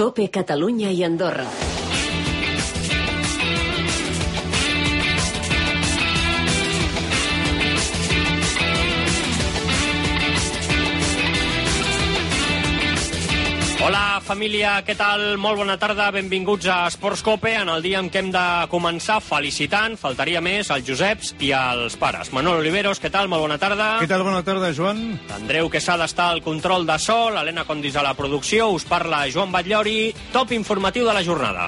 COPE Catalunya i Andorra. Hola, família, què tal? Molt bona tarda, benvinguts a Esports Cope, en el dia en què hem de començar felicitant, faltaria més, els Joseps i els pares. Manolo Oliveros, què tal? Molt bona tarda. Què tal? Bona tarda, Joan. Andreu Quesada està al control de so, l'Helena Condis a la producció, us parla Joan Batllori, top informatiu de la jornada.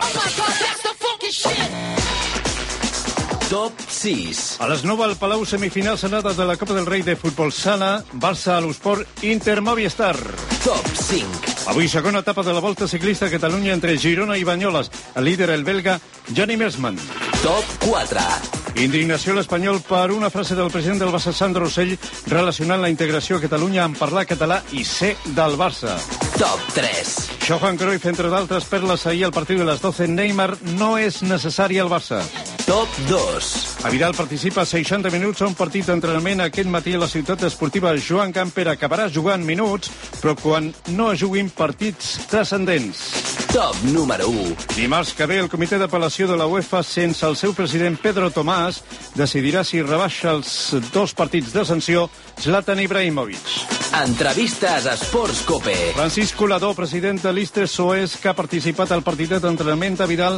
Top 6. A les 9 al Palau, semifinals anades de la Copa del Rei de Futbol Sala, Barça a l'Esport, Inter Movistar. Top 5. Avui segona etapa de la Volta Ciclista a Catalunya entre Girona i Banyoles. El líder, el belga, Gianni Mersman. Top 4. Indignació a l'Espanyol per una frase del president del Barça, Sandro Rossell, relacionant la integració a Catalunya amb parlar català i ser del Barça. Top 3. Johan Cruyff, entre d'altres perles, ahir al partit de les 12. Neymar no és necessari al Barça. Top 2. A Vidal participa 60 minuts a un partit d'entrenament aquest matí a la ciutat esportiva Joan Gamper. Acabarà jugant minuts, però quan no juguin partits transcendents. Top número 1. Dimarts que ve, el comitè d'apel·lació de la UEFA, sense el seu president Pedro Tomàs, decidirà si rebaixa els 2 partits de sanció Zlatan Ibrahimovic. Entrevistes a Esports Cope. Francisco Colador, president de l'Istres Soes, que ha participat al partidet d'entrenament de Vidal,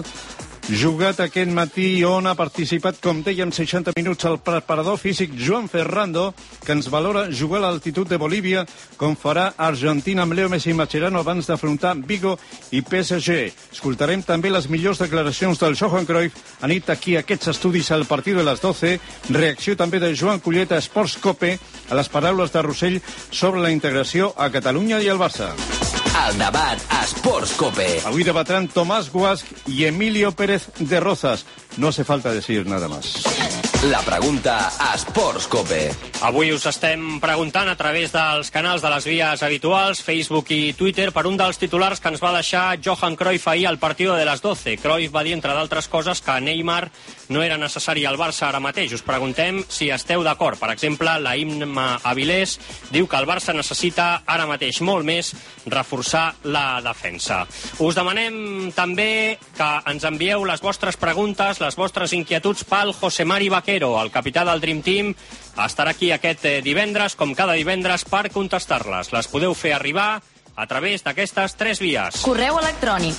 jugat aquest matí, on ha participat, com dèiem, 60 minuts el preparador físic Joan Ferrando, que ens valora jugar a l'altitud de Bolívia, com farà Argentina amb Leo Messi i Mascherano abans d'afrontar Vigo i PSG. Escoltarem també les millors declaracions del Johan Cruyff anit aquí a aquests estudis al partit de les 12. Reacció també de Joan Collet a Esports Cope a les paraules de Rossell sobre la integració a Catalunya i al Barça. El debat a Esports Cope. Avui debatran Tomàs Guasch i Emilio Pérez de Rozas. No hace falta decir nada más. La pregunta a Esports Cope. Avui us estem preguntant a través dels canals de les vies habituals, Facebook i Twitter, per un dels titulars que ens va deixar Johan Cruyff ahir al partido de les 12. Cruyff va dir, entre d'altres coses, que Neymar no era necessari al Barça ara mateix. Us preguntem si esteu d'acord. Per exemple, la Imma Avilés diu que el Barça necessita ara mateix molt més reforçar la defensa. Us demanem també que ens envieu les vostres preguntes, les vostres inquietuds pel José Mari Vaquero, el capità del Dream Team. Estarà aquí aquest divendres, com cada divendres, per contestar-les. Les podeu fer arribar a través d'aquestes 3 vies. Correu electrònic.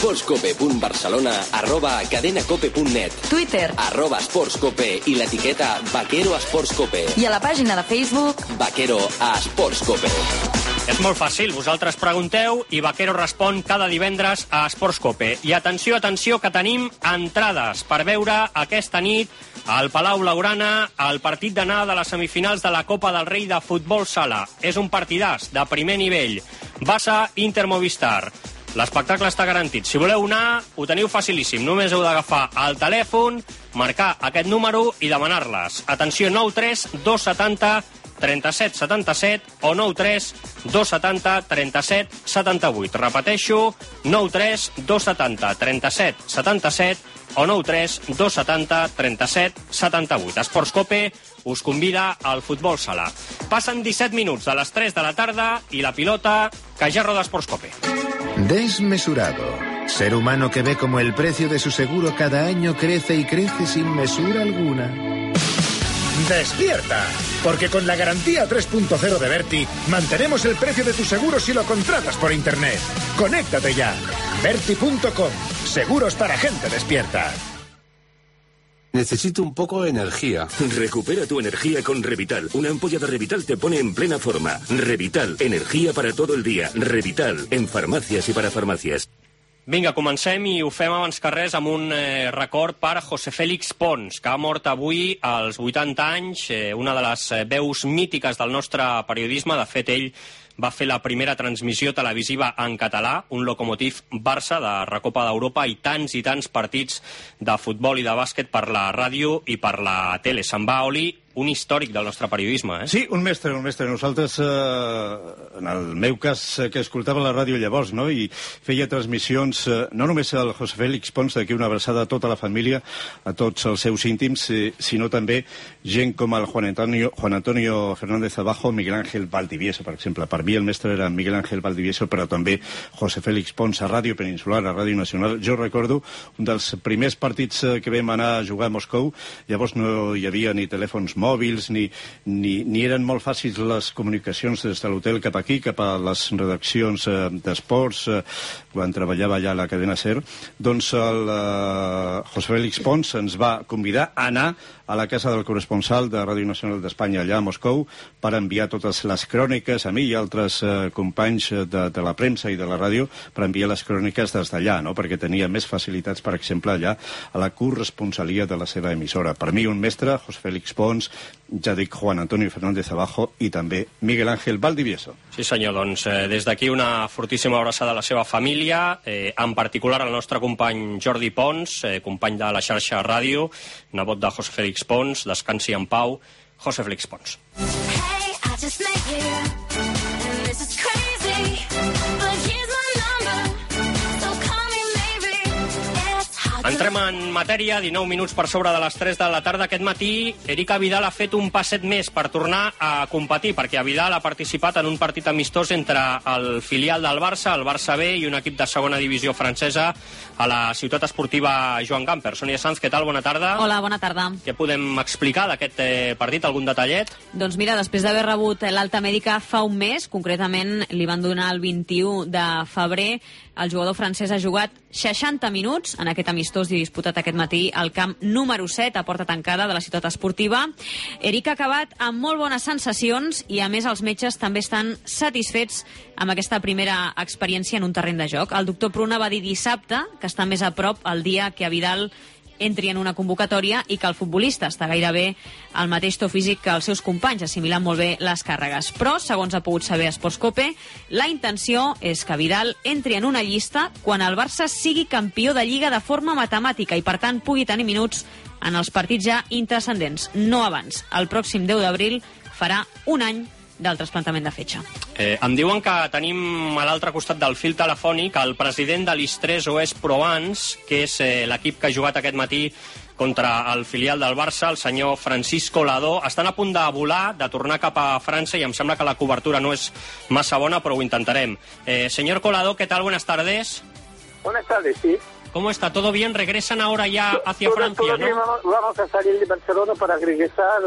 esportscope.barcelona@cadenacope.net. Twitter. @esportscope i l'etiqueta Vaquero a Esports Cope. I a la pàgina de Facebook Vaquero a Esports Cope. És molt fàcil, vosaltres pregunteu i Vaquero respon cada divendres a Esports Cope. I atenció, atenció, que tenim entrades per veure aquesta nit al Palau Blaugrana el partit d'anada de les semifinals de la Copa del Rei de Futbol Sala. És un partidàs de primer nivell. Barça Inter Movistar. L'espectacle està garantit. Si voleu anar, ho teniu facilíssim. Només heu d'agafar el telèfon, marcar aquest número i demanar-les. Atenció, 93 270 37 77 o 93 270 37 78. Repeteixo, 93 270 37 77 o 93 270 37 78. Esports Cope us convida al futbol sala. Passen 17 minuts de les 3 de la tarda i la pilota que ja roda Esports Cope. Desmesurado. Ser humano que ve como el precio de su seguro cada año crece y crece sin mesura alguna. ¡Despierta! Porque con la garantía 3.0 de Berti mantenemos el precio de tu seguro si lo contratas por internet. ¡Conéctate ya! Berti.com. Seguros para gente despierta. Necesito un poco de energía. Recupera tu energía con Revital. Una ampolla de Revital te pone en plena forma. Revital, energía para todo el día. Revital, en farmàcies i para farmàcies. Vinga, comencem i ho fem abans que res amb un record per José Félix Pons, que ha mort avui als 80 anys, una de les veus mítiques del nostre periodisme. De fet, ell va fer la primera transmissió televisiva en català, un Lokomotiv Barça de Recopa d'Europa i tants partits de futbol i de bàsquet per la ràdio i per la tele. Se'n va, Oli, un històric del nostre periodisme, eh? Sí, un mestre. Nosaltres, en el meu cas, que escoltava la ràdio llavors, no?, i feia transmissions, no només al José Félix Pons, d'aquí una abraçada a tota la família, a tots els seus íntims, sinó també gent com el Juan Antonio Fernández Abajo, Miguel Ángel Valdivieso, per exemple. Per mi el mestre era Miguel Ángel Valdivieso, però també José Félix Pons a Ràdio Peninsular, a Ràdio Nacional. Jo recordo un dels primers partits que vam anar a jugar a Moscou. Llavors no hi havia ni telèfons mòbils, ni eren molt fàcils les comunicacions des de l'hotel cap aquí, cap a les redaccions d'esports, quan treballava allà a la cadena SER. Doncs el José Félix Pons ens va convidar a anar a la casa del corresponsal de Ràdio Nacional d'Espanya allà a Moscou per enviar totes les cròniques a mi i altres companys de la premsa i de la ràdio, per enviar les cròniques des d'allà, no?, perquè tenia més facilitats, per exemple, allà a la corresponsalia de la seva emissora. Per mi un mestre, José Félix Pons, ja dic Juan Antonio Fernández Abajo i també Miguel Ángel Valdivieso. Sí senyor, doncs des d'aquí una fortíssima abraçada a la seva família, en particular al nostre company Jordi Pons, company de la xarxa ràdio, nebot de José Félix Pons, descansi en pau, José Félix Pons. Hey, I just met you, and this is crazy, but here's my number, so call me maybe. Entrem en matèria, 19 minuts per sobre de les 3 de la tarda. Aquest matí, Eric Abidal ha fet un passet més per tornar a competir, perquè Abidal ha participat en un partit amistós entre el filial del Barça, el Barça B, i un equip de segona divisió francesa a la ciutat esportiva Joan Gamper. Sònia Sanz, què tal? Bona tarda. Hola, bona tarda. Què podem explicar d'aquest partit? Algun detallet? Doncs mira, després d'haver rebut l'alta mèdica fa un mes, concretament li van donar el 21 de febrer, el jugador francès ha jugat 60 minuts en aquest amistós disputat aquest matí al camp número 7 a porta tancada de la ciutat esportiva. Eric ha acabat amb molt bones sensacions i, a més, els metges també estan satisfets amb aquesta primera experiència en un terreny de joc. El doctor Pruna va dir dissabte que està més a prop el dia que Abidal entri en una convocatòria i que el futbolista està gairebé al mateix to físic que els seus companys, assimilant molt bé les càrregues. Però, segons ha pogut saber Sportscope, la intenció és que Vidal entri en una llista quan el Barça sigui campió de Lliga de forma matemàtica i, per tant, pugui tenir minuts en els partits ja intrascendents, no abans. El pròxim 10 d'abril farà un any del trasplantament de fetge. Em diuen que tenim a l'altre costat del fil telefònic el president de l'Istres OS Provence, que és l'equip que ha jugat aquest matí contra el filial del Barça, el senyor Francisco Ladó. Estan a punt de volar, de tornar cap a França, i em sembla que la cobertura no és massa bona, però ho intentarem. Señor Colado, ¿qué tal? Buenas tardes. Buenas tardes, sí. ¿Cómo está? ¿Todo bien? ¿Regresan ahora ya hacia Francia, no? Vamos a salir de Barcelona para regresar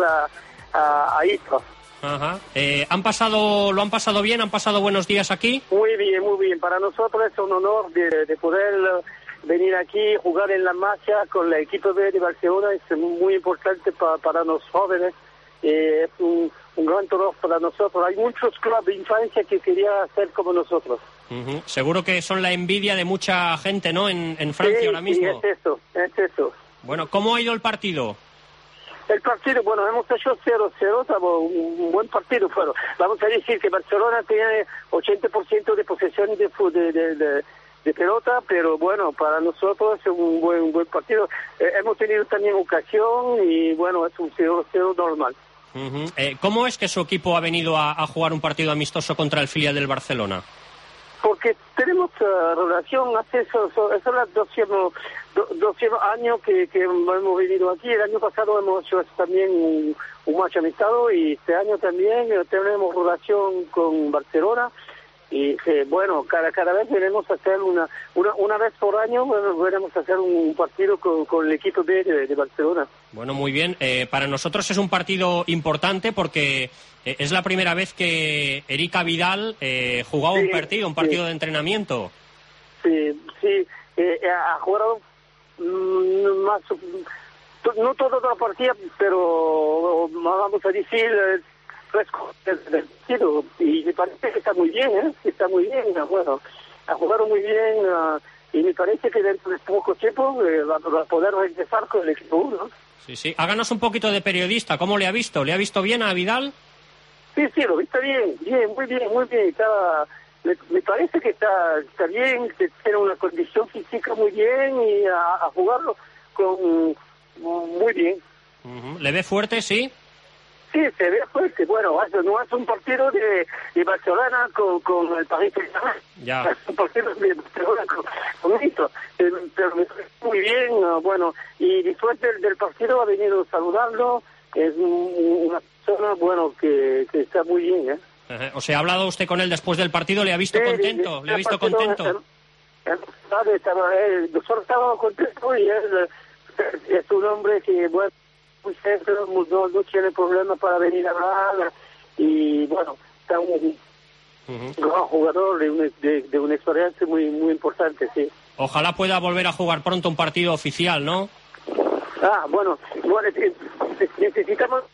a Istres. Ajá. ¿Lo han pasado bien? ¿Han pasado buenos días aquí? Muy bien, muy bien. Para nosotros es un honor de poder venir aquí, jugar en la marcha con el equipo B de Barcelona. Es muy importante para los jóvenes. Es un gran honor para nosotros. Hay muchos clubes de infancia que querían ser como nosotros. Uh-huh. Seguro que son la envidia de mucha gente, ¿no? En Francia ahora mismo. Sí, es eso. Bueno, ¿cómo ha ido el partido? El partido, bueno, hemos hecho 0-0, un buen partido, pero vamos a decir que Barcelona tiene 80% de posesión de pelota, pero bueno, para nosotros es un buen partido. Hemos tenido también ocasión y bueno, es un 0-0 normal. Uh-huh. ¿Cómo es que su equipo ha venido a jugar un partido amistoso contra el filial del Barcelona? Porque tenemos relación, hace eso es el 12 años que hemos venido aquí. El año pasado hemos hecho también un match amistado y este año también tenemos relación con Barcelona. Y bueno, cada vez veremos hacer una vez por año, veremos hacer un partido con el equipo B de Barcelona. Bueno, muy bien. Para nosotros es un partido importante porque es la primera vez que Eric Abidal jugaba un partido de entrenamiento. Sí, ha jugado más, no toda la partida, pero vamos a decir del partido, y me parece que está muy bien, bueno, ha jugado muy bien y me parece que dentro de poco tiempo va a poder regresar con el equipo 1. Sí, háganos un poquito de periodista, ¿cómo le ha visto? ¿Le ha visto bien a Abidal? Sí, lo he visto muy bien, me parece que está bien, que tiene una condición física muy bien y a jugarlo muy bien. Uh-huh. ¿Le ve fuerte, sí? Sí, se ve fuerte. Bueno, no es un partido de Barcelona con el Paris Saint-Germain. Ya. Es un partido de Barcelona con Nito. Pero me parece muy bien, bueno, y después del partido ha venido a saludarlo. Es una persona, bueno, que está muy bien, ¿eh? O sea, ¿ha hablado usted con él después del partido? ¿Le ha visto contento? ¿Le ha visto contento? Nosotros estábamos contentos y él es un hombre que, bueno, muy serio, no tiene problema para venir a hablar y, bueno, está un gran jugador de una experiencia muy importante, sí. Ojalá pueda volver a jugar pronto un partido oficial, ¿no? Bueno, necesitamos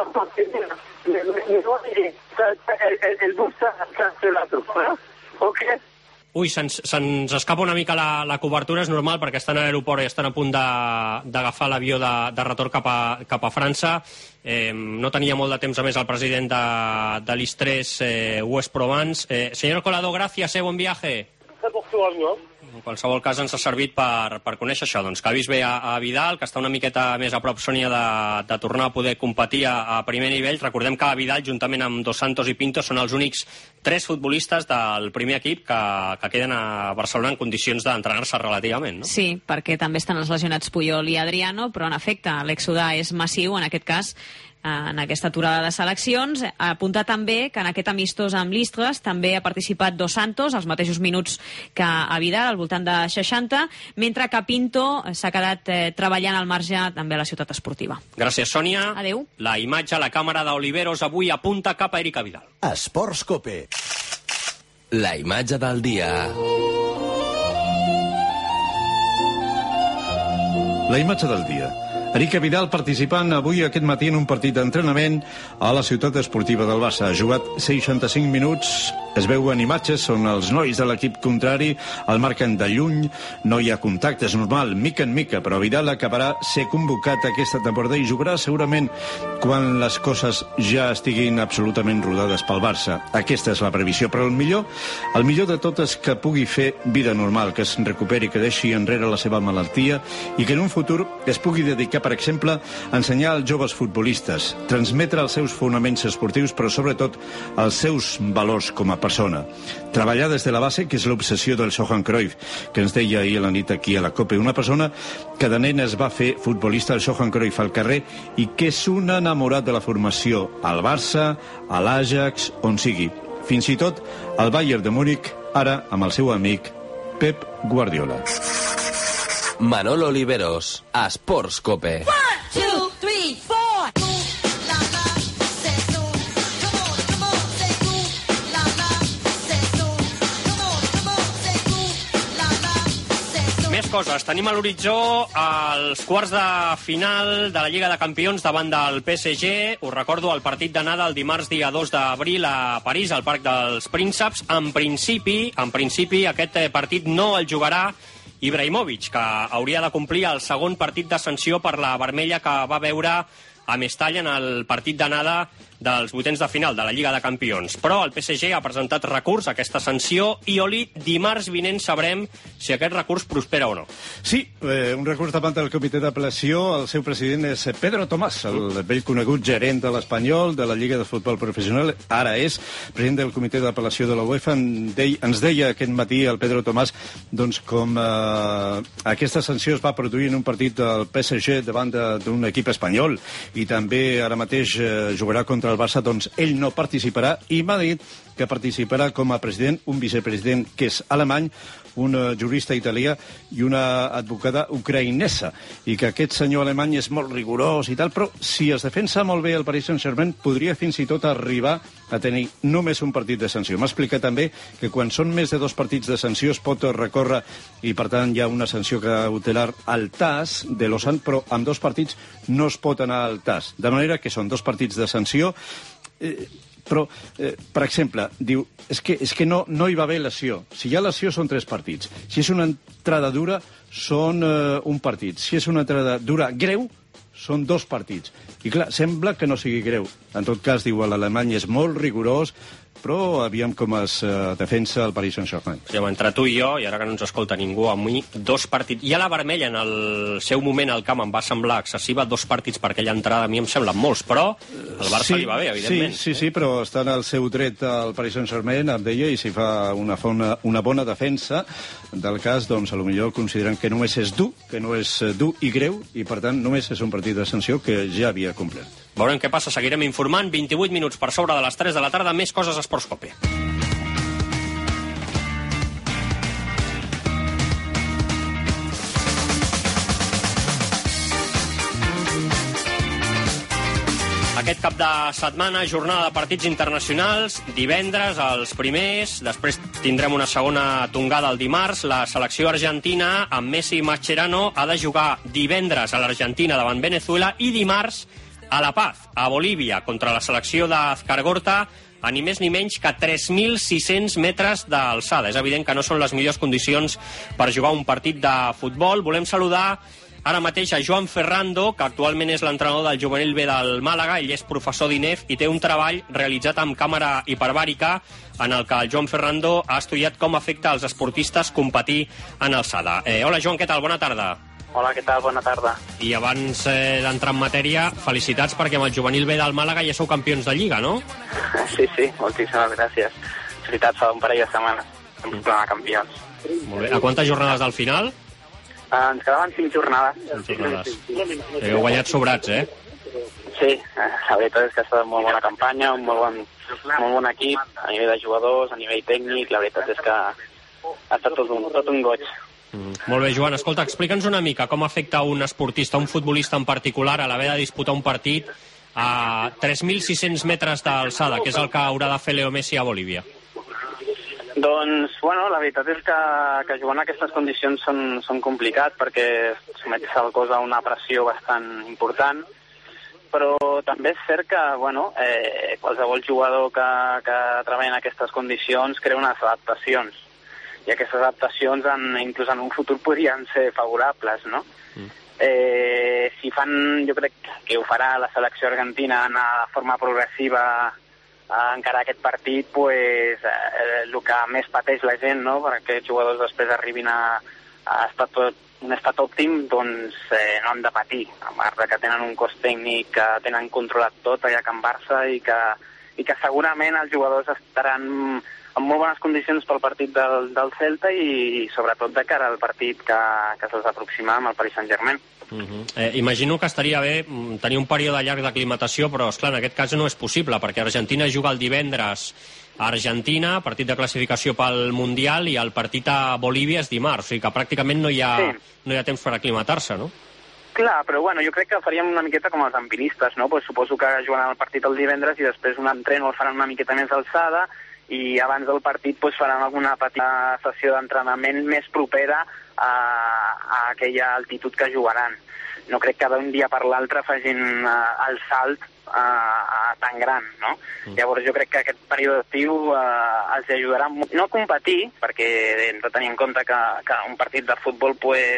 el bus está cancelado, ¿eh? ¿Ok? Ui, se'ns escapa una mica la cobertura, és normal, perquè estan a l'aeroport i estan a punt d'agafar l'avió de retorn cap a França. No tenia molt de temps, a més, el president de l'Is-3, West Provence. Senyor Colador, gràcies, bon viaje. En qualsevol cas, ens ha servit per conèixer això, doncs, que ha vist bé a Vidal, que està una miqueta més a prop, Sònia, de tornar a poder competir a primer nivell. Recordem que Vidal, juntament amb Dos Santos i Pinto, són els únics 3 futbolistes del primer equip que queden a Barcelona en condicions d'entrenar-se relativament, no? Sí, perquè també estan els lesionats Puyol i Adriano, però en efecte l'èxode és massiu, en aquest cas, en aquesta aturada de seleccions. Apuntar també que en aquest amistós amb l'Istres també ha participat Dos Santos, els mateixos minuts que a Vidal, al voltant de 60, mentre que Pinto s'ha quedat treballant al marge també a la ciutat esportiva. Gràcies, Sònia. Adéu. La imatge a la càmera d'Oliveros avui apunta cap a Erika Vidal. Esports Cope. La imatge del dia. La imatge del dia. Erika Vidal participant avui aquest matí en un partit d'entrenament a la ciutat esportiva del Barça. Ha jugat 65 minuts, es veuen imatges, són els nois de l'equip contrari, el marquen de lluny, no hi ha contacte, és normal, mica en mica, però Vidal acabarà ser convocat aquesta temporada i jugarà segurament quan les coses ja estiguin absolutament rodades pel Barça. Aquesta és la previsió, però el millor de tot és que pugui fer vida normal, que es recuperi, que deixi enrere la seva malaltia i que en un futur es pugui dedicar, per exemple, a ensenyar als joves futbolistes, transmetre els seus fonaments esportius, però sobretot els seus valors com a persona. Treballar des de la base, que és l'obsessió del Johan Cruyff, que ens deia ahir a la nit aquí a la COPE. Una persona que de nen es va fer futbolista, el Johan Cruyff, al carrer, i que és un enamorat de la formació al Barça, a l'Ajax, on sigui. Fins i tot al Bayern de Múnich, ara amb el seu amic Pep Guardiola. Manolo Oliveros, a Sports Cope. 1, 2, 3, 4. Més coses. Tenim a l'horitzó els quarts de final de la Lliga de Campions davant del PSG. Us recordo el partit d'anada el dimarts dia 2 d'abril a París, al Parc dels Prínceps. En principi, aquest partit no el jugarà Ibrahimovic, que hauria de complir el segon partit de sanció per la vermella que va veure a Mestalla en el partit d'anada dels vuitens de final de la Lliga de Campions. Però el PSG ha presentat recurs a aquesta sanció i, Oli, dimarts vinent sabrem si aquest recurs prospera o no. Sí, un recurs davant del comitè d'apel·lació. El seu president és Pedro Tomàs, el vell conegut gerent de l'Espanyol, de la Lliga de Futbol Professional. Ara és president del comitè d'apel·lació de la UEFA. Ens deia aquest matí el Pedro Tomàs doncs, com aquesta sanció es va produir en un partit del PSG davant d'un equip espanyol i també ara mateix jugarà contra el Barça, doncs ell no participarà i m'ha dit que participarà com a president un vicepresident que és alemany, un jurista italià i una advocada ucraïnesa, i que aquest senyor alemany és molt rigorós i tal, però si es defensa molt bé el Paris Saint-Germain podria fins i tot arribar a tenir només un partit de sanció. M'ha explicat també que quan són més de 2 partits de sanció es pot recórrer i per tant hi ha una sanció cautelar al TAS de Lausanne, però amb 2 partits no es pot anar al TAS, de manera que són 2 partits de sanció. Però, per exemple, diu, és que no hi va haver lesió. Si hi ha lesió són 3 partits. Si és una entrada dura són un partit. Si és una entrada dura greu són 2 partits. I clar, sembla que no sigui greu. En tot cas, diu, l'alemany és molt rigorós, però aviam com es defensa el Paris Saint-Germain. Sí, entre tu i jo, i ara que no ens escolta ningú, a mi 2 partits... I a la vermella, en el seu moment al camp em va semblar excessiva, 2 partits per aquella entrada a mi em semblen molts, però el Barça li va bé, evidentment. Sí, però està en el seu dret al Paris Saint-Germain, em deia, i si fa una bona defensa del cas, doncs potser consideren que només és dur, que no és dur i greu, i per tant només és un partit de sanció que ja havia complert. Veurem què passa, seguirem informant. 28 minuts per sobre de les 3 de la tarda, més coses a Esports Cope. Aquest cap de setmana, jornada de partits internacionals, divendres els primers, després tindrem una segona tongada el dimarts. La selecció argentina, amb Messi i Mascherano, ha de jugar divendres a l'Argentina davant Venezuela i dimarts a La Paz, a Bolívia, contra la selecció d'Azcargorta, a ni més ni menys que 3.600 metres d'alçada. És evident que no són les millors condicions per jugar un partit de futbol. Volem saludar ara mateix a Joan Ferrando, que actualment és l'entrenador del juvenil B del Màlaga. Ell és professor d'INEF i té un treball realitzat amb càmera hiperbàrica en el que el Joan Ferrando ha estudiat com afecta als esportistes competir en alçada. Hola, Joan, què tal? Bona tarda. Hola, què tal? Bona tarda. I abans d'entrar en matèria, felicitats perquè amb el juvenil B del Màlaga ja sou campions de Lliga, no? Sí, moltíssimes gràcies. Felicitats, fa un parell de setmanes. Som campions. Molt bé. A quantes jornades del final? Ens quedaven 5 jornades. 5 jornades. Heu guanyat sobrats, eh? Sí, la veritat és que ha estat molt bona campanya, un molt bon equip, a nivell de jugadors, a nivell tècnic. La veritat és que ha estat tot un goig. Molt bé, Joan, escolta, explica'ns una mica com afecta un esportista, un futbolista en particular, a l'haver de disputar un partit a 3.600 metres d'alçada, que és el que haurà de fer Leo Messi a Bolívia. Doncs, la veritat és que jugar en aquestes condicions són complicats perquè sotmetes el cos a una pressió bastant important, però també és cert que, qualsevol jugador que treballa en aquestes condicions crea unes adaptacions, i aquestes adaptacions inclús en un futur podrien ser favorables, no? Si fan, jo crec que ho farà la selecció argentina de forma progressiva encara aquest partit, el que més pateix la gent, no?, perquè els jugadors després arribin a un estat òptim, doncs no han de patir, a part que tenen un cos tècnic que tenen controlat tot allà a Can Barça i que segurament els jugadors estaran en molt bones condicions pel partit del Celta i sobretot de cara al partit que se'ls aproxima amb el Paris Saint-Germain. Imagino que estaria bé tenir un període llarg d'aclimatació, però esclar, en aquest cas no és possible, perquè Argentina juga el divendres a Argentina, partit de classificació pel Mundial, i el partit a Bolívia és dimarts, o sigui que pràcticament no hi ha temps per aclimatar-se, no? Clar, però jo crec que faríem una miqueta com els alpinistes, no? Suposo que jugaran el partit el divendres i després un entreno el faran una miqueta més d'alçada i abans del partit faran alguna petita sessió d'entrenament més propera a aquella altitud que jugaran. No crec que d'un dia per l'altre facin el salt tan gran, no? Llavors jo crec que aquest període d'estiu els ajudarà no a competir, perquè hem de tenir en compte que un partit de futbol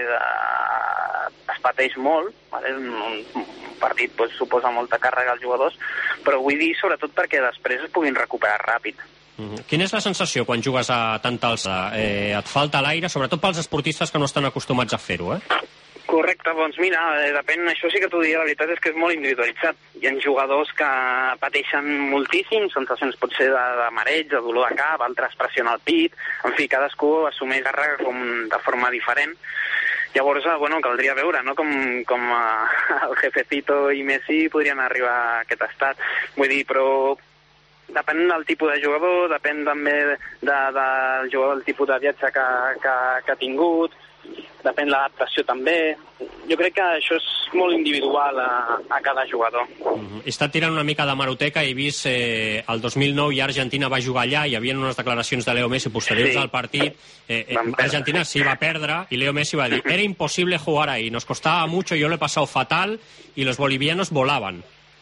es pateix molt, un partit suposa molta càrrega als jugadors, però vull dir sobretot perquè després es puguin recuperar ràpid. Quina és la sensació quan jugues a tanta alçada? Et falta l'aire, sobretot pels esportistes que no estan acostumats a fer-ho, Correcte, doncs mira, depèn, això sí que t'ho diria, la veritat és que és molt individualitzat. Hi ha jugadors que pateixen moltíssim, sensacions potser de mareig, de dolor de cap, altres pressió al pit, en fi, cadascú assumeix càrrega de forma diferent. Llavors, caldria veure, no?, com el Jefecito i Messi podrien arribar a aquest estat. Vull dir, però depèn del tipus de jugador, depèn també del jugador, del tipus de viatge que ha tingut, depèn l'adaptació també. Jo crec que això és molt individual a cada jugador. He estat tirant una mica de maroteca i he vist el 2009 i Argentina va jugar allà i hi havia unes declaracions de Leo Messi posteriors al partit. Argentina sí va perdre y Leo Messi va dir: era imposible jugar ahí, nos costaba mucho, yo lo he pasado fatal y los bolivianos volaban.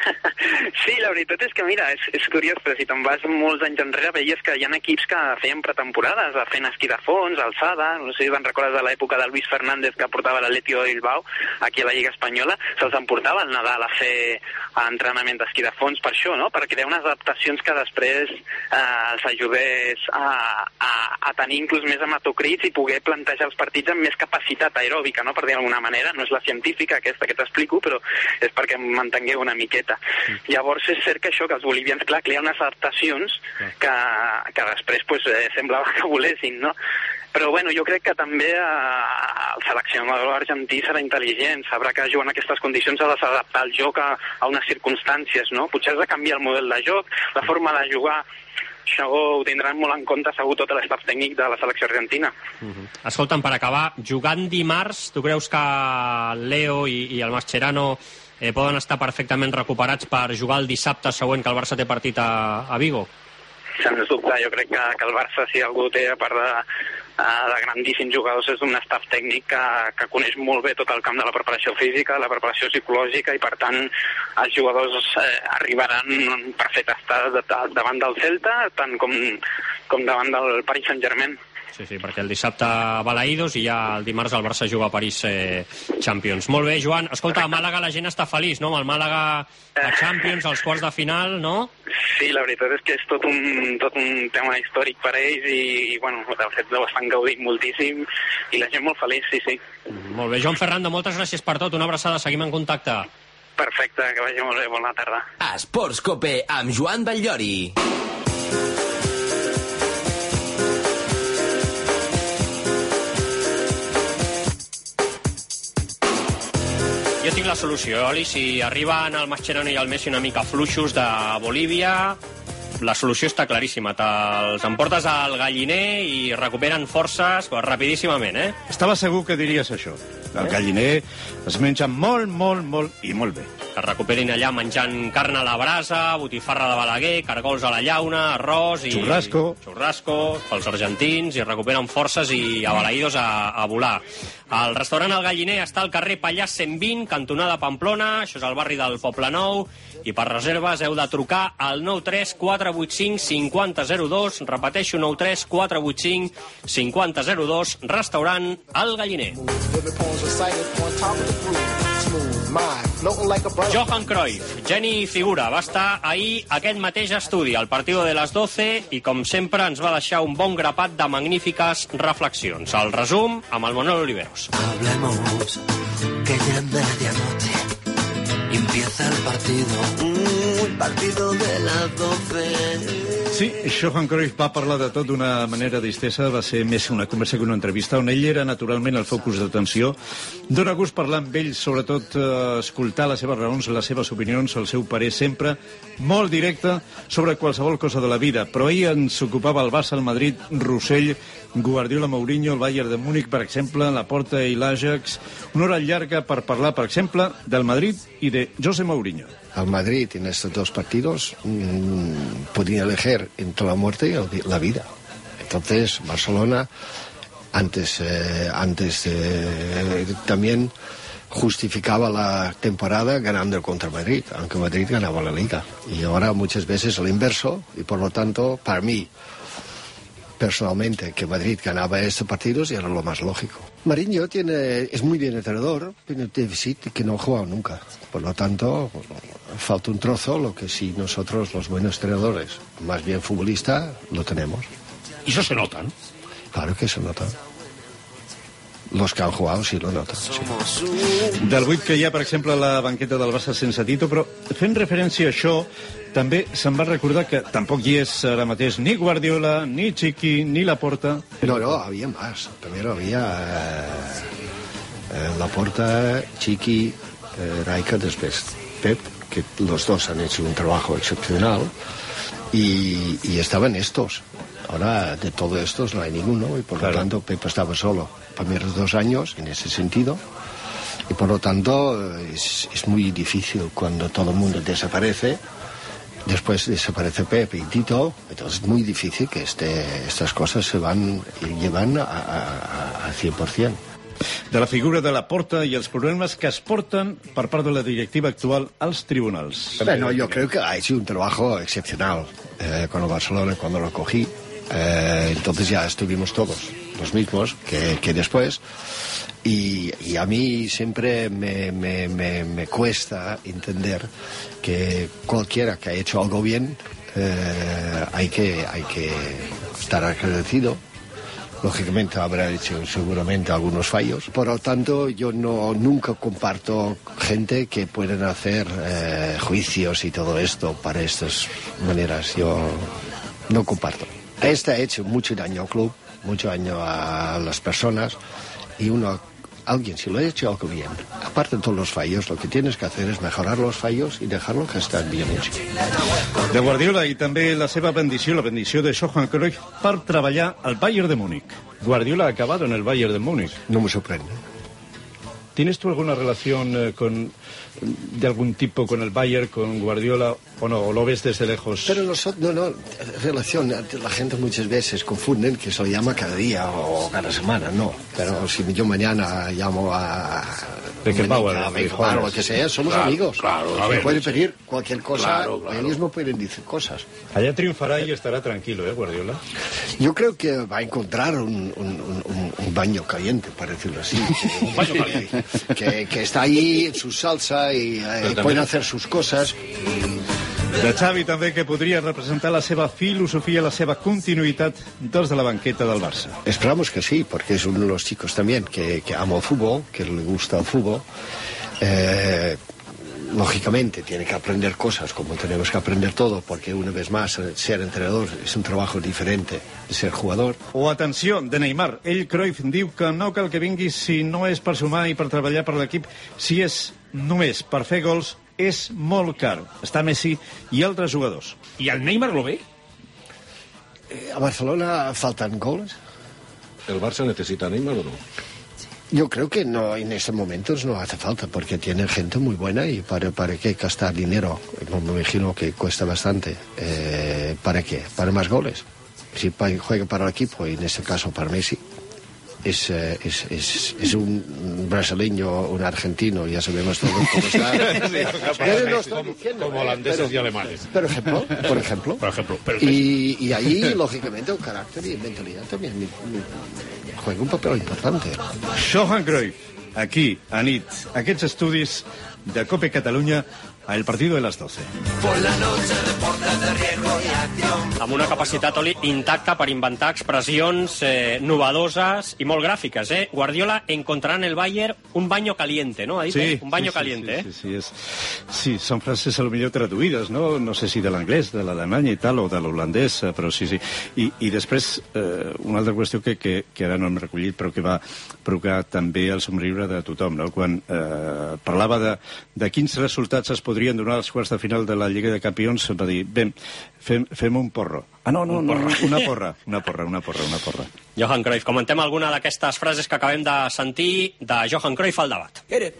Sí, la veritat és que, mira, és curiós, però si te'n vas molts anys enrere veies que hi ha equips que feien pretemporades, fent esquí de fons, alçada, no sé si te'n recordes de l'època de Luis Fernández que portava l'Atleti de Bilbao aquí a la Lliga Espanyola, se'ls emportava al Nadal a fer entrenament d'esquí de fons per això, no? Per crear unes adaptacions que després els ajudés a tenir inclús més hematocrits i poder plantejar els partits amb més capacitat aeròbica, no? Per dir d'alguna manera, no és la científica aquesta que t'explico, però és perquè em mantengueu una miqueta. Llavors és cert que això, que els bolivians, clar, creen unes adaptacions que després pues, semblava que volessin, no? Però bueno, jo crec que també el seleccionador argentí serà intel·ligent, sabrà que jugant en aquestes condicions ha de s'adaptar el joc a unes circumstàncies, no? Potser has de canviar el model de joc, la forma de jugar. Això ho tindran molt en compte segur tot l'estaf tècnic de la selecció argentina. Escolta'm, per acabar, jugant dimarts, tu creus que el Leo i el Mascherano poden estar perfectament recuperats per jugar el dissabte següent que el Barça té partit a Vigo? Sens dubte, jo crec que el Barça, si algú té, a part de grandíssims jugadors, és un staff tècnic que coneix molt bé tot el camp de la preparació física, la preparació psicològica, i per tant els jugadors arribaran en perfecte estat davant del Celta, tant com davant del Paris Saint-Germain. Sí, perquè el dissabte Balaïdos i ja el dimarts el Barça juga a París Champions. Molt bé, Joan. Escolta, a Màlaga la gent està feliç, no? Amb el Màlaga a Champions, als quarts de final, no? Sí, la veritat és que és tot un tema històric per ells i bueno, de fet ho estan gaudint moltíssim i la gent molt feliç, sí. Molt bé, Joan Ferrando, moltes gràcies per tot. Una abraçada, seguim en contacte. Perfecte, que vagi molt bé, bona tarda. Esports Cope amb Joan Batllori. Jo tinc la solució, Oli. Si arriben el Mascherano i el Messi una mica fluixos de Bolívia, la solució està claríssima. Te'ls emportes al Galliner i recuperen forces rapidíssimament, Estava segur que diries això. El Galliner es menja molt, molt, molt i molt bé. Que recuperin allà menjant carn a la brasa, botifarra de Balaguer, cargols a la llauna, arròs i... Xurrasco pels argentins, i recuperen forces i a Balaïdos a volar. El restaurant El Galliner està al carrer Pallars 120, cantonada Pamplona, això és al barri del Poblenou, i per reserves heu de trucar al 93 485 5002, repeteixo, 93 485 5002, restaurant El Galliner. Johan Cruyff, geni i figura, va estar ahir aquest mateix estudi, al Partido de las 12, i com sempre ens va deixar un bon grapat de magnífiques reflexions. El resum amb el Manuel Oliveros. Hablemos, que ya es medianoche y empieza el partido de las 12. Sí, Johan Cruyff va parlar de tot d'una manera distesa, va ser més una conversa que una entrevista, on ell era naturalment el focus d'atenció. Dóna gust parlar amb ell, sobretot escoltar les seves raons, les seves opinions, el seu parer sempre molt directe sobre qualsevol cosa de la vida. Però ahir ens ocupava el Barça, el Madrid, Rossell, Guardiola, Mourinho, el Bayern de Múnich, per exemple, la Porta i l'Ajax. Una hora llarga per parlar, per exemple, del Madrid y de José Mourinho. Al Madrid en estos dos partidos podía elegir entre la muerte y la vida. Entonces Barcelona antes también justificaba la temporada ganando contra Madrid, aunque Madrid ganaba la Liga. Y ahora muchas veces el inverso, y por lo tanto, para mí, personalmente, que Madrid ganaba estos partidos y era lo más lógico. Mourinho es muy bien entrenador, tiene un déficit que no ha jugado nunca. Por lo tanto, falta un trozo, lo que sí nosotros, los buenos entrenadores, más bien futbolista, lo tenemos. ¿Y eso se nota, no? Claro que se nota. Los que han jugado sí lo noten. Sí. Del 8 que hi ha, per exemple, a la banqueta del Barça sense Tito, però fent referència a això, també se'n va recordar que tampoc hi és ara mateix ni Guardiola, ni Chiqui, ni Laporta. No, había más. Primero había Laporta, Chiqui, Rijkaard, después Pep, que los dos han hecho un trabajo excepcional, y estaban estos. Ahora de todos estos no hay ninguno, y por lo tanto Pep estaba solo primeros 2 años en ese sentido, y por lo tanto es muy difícil cuando todo el mundo desaparece. Después desaparece Pep y Tito, entonces es muy difícil que estas cosas se llevan a 100%. de la figura de la Porta y els problemes que es porten per part de la directiva actual als tribunals. Bueno, yo creo que ha hecho un trabajo excepcional con el Barcelona cuando lo cogí. Entonces ya estuvimos todos los mismos que después. Y a mí siempre me cuesta entender que cualquiera que ha hecho algo bien hay que estar agradecido. Lógicamente habrá hecho seguramente algunos fallos. Por lo tanto, yo nunca comparto gente que pueden hacer juicios y todo esto para estas maneras. Yo no comparto. Este ha hecho mucho daño al club, mucho daño a las personas y alguien, si lo ha hecho algo bien, aparte de todos los fallos, lo que tienes que hacer es mejorar los fallos i deixar-lo que està bien hecho. De Guardiola i també la seva bendició, la bendició de Johan Cruyff, per treballar al Bayern de Múnich. Guardiola ha acabado en el Bayern de Múnich. No me sorprende. ¿Tienes tú alguna relación de algún tipo con el Bayern, con Guardiola, o no? ¿O lo ves desde lejos? Pero no, relación, la gente muchas veces confunden que se lo llama cada día o cada semana, no. Pero si yo mañana llamo a Beckenbauer, o lo que sea, somos amigos. Claro, me pueden pedir cualquier cosa, ellos no pueden decir cosas. Allá triunfará y estará tranquilo, Guardiola. Yo creo que va a encontrar un baño caliente, para decirlo así. Un baño caliente. Que está ahí en su salsa y puede hacer sus cosas. De Xavi també, que podria representar la seva filosofia, la seva continuïtat des de la banqueta del Barça. Esperamos que sí, porque es uno de los chicos también que ama el fútbol, que le gusta el fútbol. Lógicamente tiene que aprender cosas como tenemos que aprender todo, porque una vez más ser entrenador es un trabajo diferente de ser jugador. O atenció, de Neymar. Ell, Cruyff, diu que no cal que vingui si no és per sumar i per treballar per l'equip, si és només per fer gols, és molt car. Està Messi i altres jugadors. ¿Y al Neymar lo ve? ¿A Barcelona faltan goles? ¿El Barça necesita a Neymar o no? Yo creo que no, en estos momentos no hace falta, porque tienen gente muy buena y ¿para qué gastar dinero? Me imagino que cuesta bastante. ¿Para qué? ¿Para más goles? Si juega para el equipo, y en este caso para Messi, es un brasileño, un argentino, ya sabemos todo cómo está. Como holandeses y alemanes. Por ejemplo. Y ahí, lógicamente, el carácter y mentalidad también juega un papel importante. Johan Cruyff, aquí, a nit, aquests estudis de COPE Catalunya, a El Partido de las 12. Por la noche, deportes de riesgo y acción. Amb una capacitat, Oli, intacta per inventar expressions novedoses i molt gràfiques, Guardiola encontrará en el Bayern un baño caliente, ¿no? Sí, un baño caliente, Sí, son frases a lo millor traduïdes, no? No sé si de l'anglès, de l'alemany i tal, o de l'holandès, però sí. I després, una altra qüestió que ara no hem recollit, però que va provocar també el somriure de tothom, no? Quan parlava de quins resultats es podrien donar als quarts de final de la Lliga de Campions, va dir, fem un porro. No, una porra. Johan Cruyff, comentem alguna d'aquestes frases que acabem de sentir de Johan Cruyff al debat.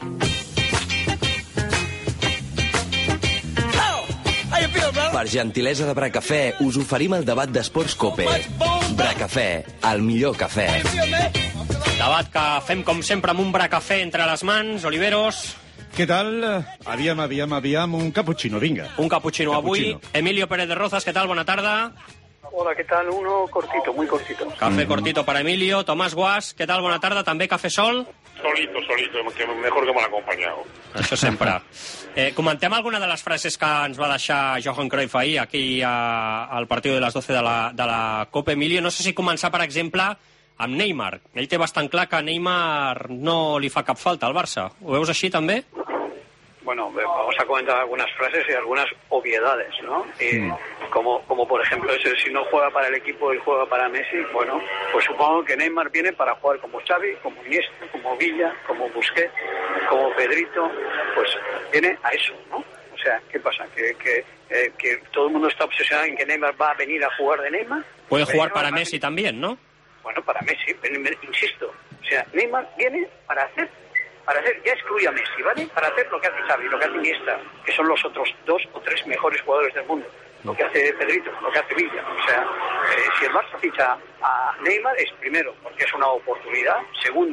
Per gentilesa de Bracafè, us oferim el debat d'Esports Cope. Bracafè, el millor cafè. Debat que fem, com sempre, amb un Bracafè entre les mans. Oliveros. Què tal? Aviam, un cappuccino, vinga. Un cappuccino avui. Emilio Pérez de Rozas, ¿qué tal? Buena tarde. Hola, ¿qué tal? Uno cortito, muy cortito. Café cortito para Emilio. Tomás Guas, ¿qué tal? Buena tarde. ¿També cafè sol? Solito, que mejor que mal acompañado. Això sempre. Comentem alguna de les frases que ens va deixar Johan Cruyff ahir, aquí al Partido de las 12 de la Copa, Emilio. No sé si començar, per exemple, amb Neymar. Ell té bastant clar que a Neymar no li fa cap falta al Barça. Ho veus així, també? Bueno, vamos a comentar algunas frases y algunas obviedades, ¿no? Como por ejemplo, si no juega para el equipo, él juega para Messi. Bueno, pues supongo que Neymar viene para jugar como Xavi, como Iniesta, como Villa, como Busquets, como Pedrito. Pues viene a eso, ¿no? O sea, ¿qué pasa? Que todo el mundo está obsesionado en que Neymar va a venir a jugar de Neymar. Puede jugar para Messi también, ¿no? Bueno, para Messi, insisto. O sea, Neymar viene para hacer, ya excluye a Messi, ¿vale? Para hacer lo que hace Xavi, lo que hace Iniesta, que son los otros 2 o 3 mejores jugadores del mundo. Lo que hace Pedrito, lo que hace Villa. O sea, si el Barça ficha a Neymar es primero porque es una oportunidad, segundo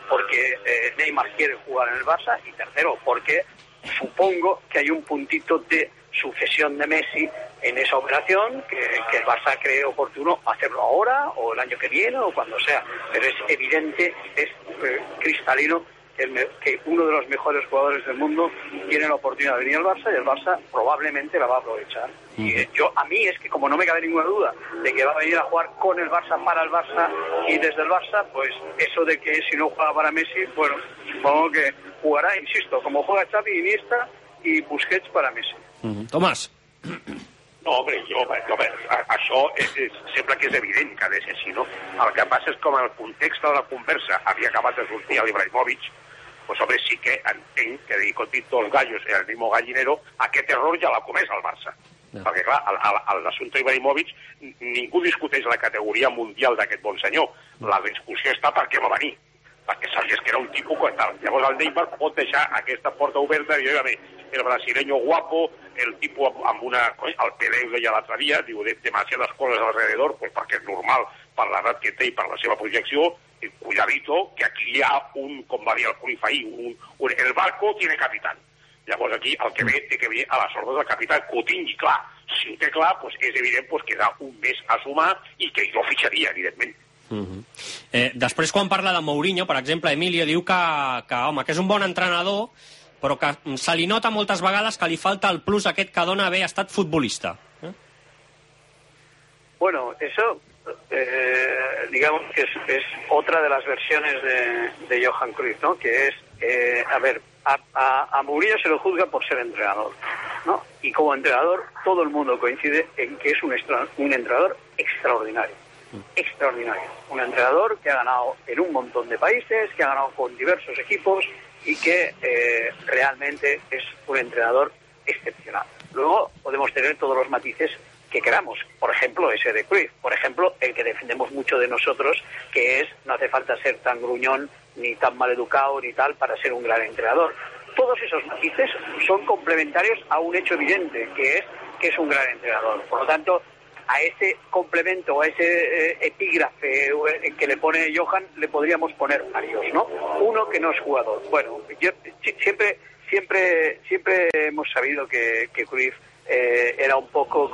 porque Neymar quiere jugar en el Barça, y tercero, porque supongo que hay un puntito de sucesión de Messi en esa operación que el Barça cree oportuno hacerlo ahora o el año que viene o cuando sea, pero es evidente, es cristalino que uno de los mejores jugadores del mundo tiene la oportunidad de venir al Barça y el Barça probablemente la va a aprovechar. Y a mí es que como no me cabe ninguna duda de que va a venir a jugar con el Barça, para el Barça y desde el Barça, pues eso de que si no juega para Messi, bueno, supongo que jugará, insisto, como juega Xavi, Iniesta y Busquets para Messi. Tomàs. No, home, això sembla que és evident que ha de ser així, no? El que passa és com el context de la conversa havia acabat de sortir l'Ibrahimovic, pues home, sí que entenc que dir, con tots gallos en el mismo gallinero, aquest error ja l'ha comès el Barça. Perquè, clar, l'assumpte Ibrahimovic, ningú discuteix la categoria mundial d'aquest bon senyor. La discussió està per què va venir. Perquè sabies que era un tipus com tal. Llavors el Neymar pot deixar aquesta porta oberta i, òbviament, el brasileño guapo, el tipus amb una... El Pelé ho deia l'altre dia, diu, demasiades coses alrededor, pues perquè és normal per l'edat que té i per la seva projecció, i cuidadito, que aquí hi ha un, com va dir el Cruyff ahir, el barco tiene capitán. Llavors aquí el que ve té que venir a les ordres del capità, que ho tingui clar. Si ho té clar, pues és evident pues, que hi ha un mes a sumar i que jo fitxaria, evidentment. Després, quan parla de Mourinho, per exemple, Emilio diu que és un bon entrenador, però que se li nota moltes vegades que li falta el plus aquest que dona haver estat futbolista. Bueno, eso digamos que es otra de las versiones de Johan Cruyff, ¿no? Que es, a Mourinho se lo juzga por ser entrenador, ¿no? Y como entrenador todo el mundo coincide en que es un entrenador extraordinario. Extraordinario. Un entrenador que ha ganado en un montón de países, que ha ganado con diversos equipos y que realmente es un entrenador excepcional. Luego podemos tener todos los matices que queramos. Por ejemplo, ese de Cruyff. Por ejemplo, el que defendemos mucho de nosotros, que es no hace falta ser tan gruñón, ni tan maleducado, ni tal, para ser un gran entrenador. Todos esos matices son complementarios a un hecho evidente, que es un gran entrenador. Por lo tanto, a ese complemento o a ese epígrafe que le pone Johan le podríamos poner varios, ¿no? Uno que no es jugador. Bueno, yo siempre hemos sabido que Cruyff era un poco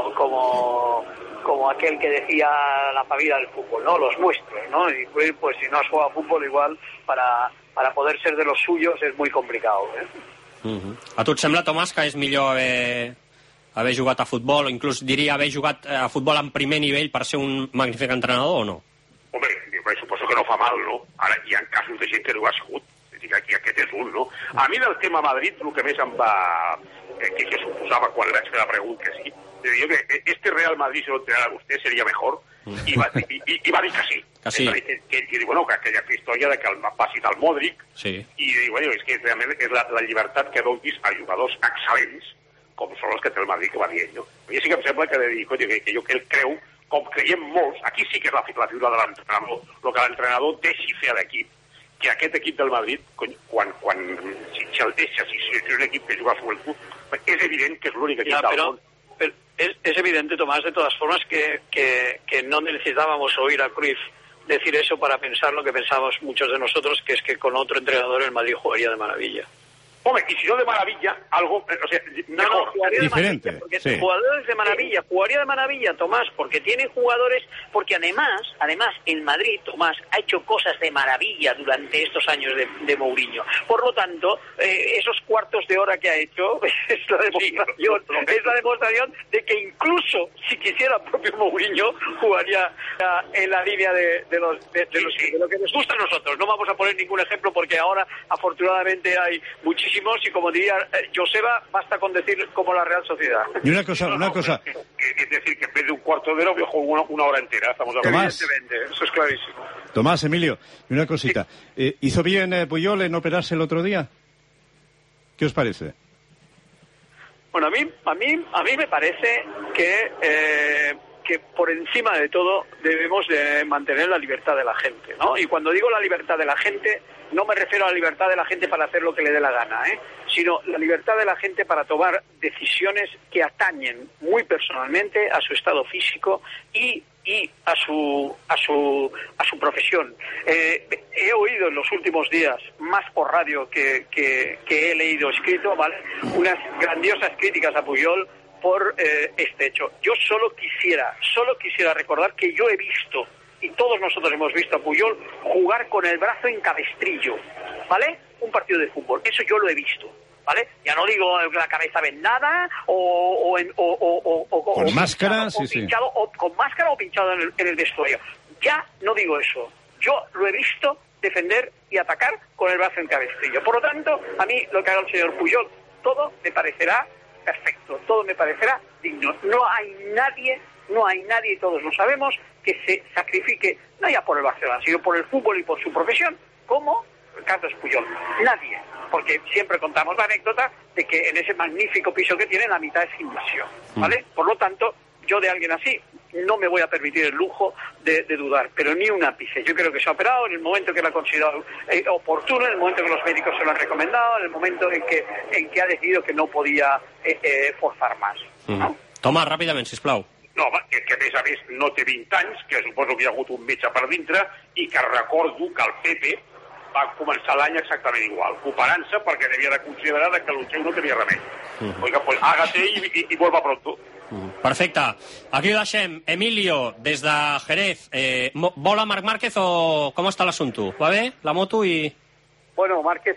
como aquel que decía la familia del fútbol, ¿no? Los nuestros, ¿no? Y Cruyff, pues si no has jugado a fútbol, igual para poder ser de los suyos es muy complicado, A tu et sembla, Tomàs, que és millor haver jugat a futbol, o inclús diria haver jugat a futbol en primer nivell per ser un magnífic entrenador o no? Home, suposo que no fa mal, no? Ara hi ha casos de gent que no ho ha sigut. És dir, aquí aquest és un, no? A mi del tema Madrid, el que més em va... que suposava quan li vaig fer la pregunta, sí. Jo que este Real Madrid, si lo entrenara vostè, seria mejor. I va dir que sí. Que sí. Que diu, bueno, que aquella història de que el va citar el Modric, sí. I diu, bueno, és que realment és la llibertat que donis a jugadors excel·lents, com són els que té el Madrid, que va dir ell, no? I sí que em sembla que ell creu, com creiem molts, aquí sí que és la figura de l'entrenador, el que l'entrenador deixi fer a l'equip, que aquest equip del Madrid, quan si el deixa, si és un equip que juga a suelto, és evident que és l'únic equip del món. Pero es evidente, Tomás, de todas formas, que no necesitábamos oír a Cruyff decir eso para pensar lo que pensábamos muchos de nosotros, que es que con otro entrenador el Madrid jugaría de maravilla. Hombre, y si no de maravilla, algo, o sea, no, jugaría diferente, de maravilla, porque sí. Jugadores de maravilla, jugaría de maravilla, Tomás, porque tiene jugadores, porque además, el Madrid, Tomás, ha hecho cosas de maravilla durante estos años de Mourinho. Por lo tanto, esos cuartos de hora que ha hecho es la demostración de que incluso si quisiera el propio Mourinho jugaría en la línea de lo que nos gusta a nosotros. No vamos a poner ningún ejemplo porque ahora afortunadamente hay muchísimos y como diría Joseba, basta con decir como la Real Sociedad. Y una cosa. Es decir, que en vez de un cuarto de hora, yo juego una hora entera. Estamos hablando. Evidentemente, eso es clarísimo. Tomás, Emilio, y una cosita. ¿Hizo bien Puyol en operarse el otro día? ¿Qué os parece? Bueno, a mí me parece que que por encima de todo debemos de mantener la libertad de la gente, ¿no? Y cuando digo la libertad de la gente, no me refiero a la libertad de la gente para hacer lo que le dé la gana, sino la libertad de la gente para tomar decisiones que atañen muy personalmente a su estado físico y a su profesión. He oído en los últimos días, más por radio que he leído escrito, ¿vale?, unas grandiosas críticas a Puyol por este hecho. Yo solo quisiera recordar que yo he visto, y todos nosotros hemos visto a Puyol jugar con el brazo en cabestrillo, ¿vale? Un partido de fútbol. Eso yo lo he visto, ¿vale? Ya no digo la cabeza vendada o con máscara, pinchado, o con máscara o pinchado en el vestuario. Ya no digo eso. Yo lo he visto defender y atacar con el brazo en cabestrillo. Por lo tanto, a mí lo que haga el señor Puyol, todo me parecerá perfecto, todo me parecerá digno. No hay nadie, y todos lo sabemos, que se sacrifique, no ya por el Barcelona, sino por el fútbol y por su profesión, como Carles Puyol. Nadie, porque siempre contamos la anécdota de que en ese magnífico piso que tiene, la mitad es gimnasio, ¿vale? Por lo tanto, yo de alguien así no me voy a permitir el lujo de dudar, pero ni un ápice. Yo creo que se ha operado en el momento que lo ha considerado oportuno, en el momento que los médicos se lo han recomendado, en el momento en que ha decidido que no podía forzar más, ¿no? Tomàs, ràpidament, sisplau. No, home, que a més no té 20 anys, que suposo que hi ha hagut un metge per dintre, i que recordo que el Pepe va començar l'any exactament igual, cooperant-se perquè devia de considerar que el seu no tenia remei. Oiga, pues hágate y vuelva pronto. Perfecte. Aquí ho deixem. Emilio, des de Jerez. Vola Marc Márquez o com està l'assumpte? Va bé, la moto i... Bueno, Márquez